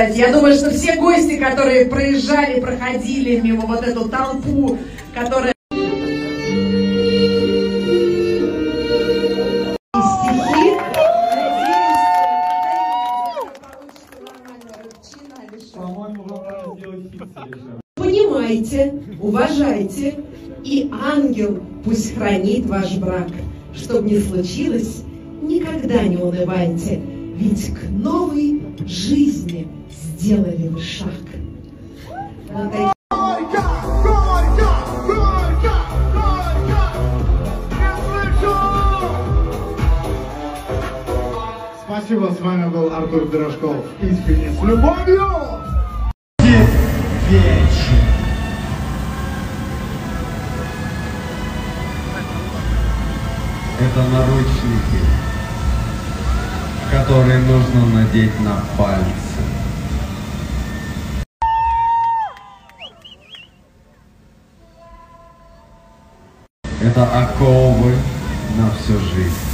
сказать. Я думаю, что все гости, которые проезжали, проходили мимо вот эту толпу, которая... Понимайте, уважайте, и ангел пусть хранит ваш брак. Чтоб не случилось, никогда не унывайте, ведь к новой жизни сделали вы шаг. Спасибо, с вами был Артур Пирожков. Искренне с любовью! Вечер. Это наручники, которые нужно надеть на пальцы. Это оковы на всю жизнь.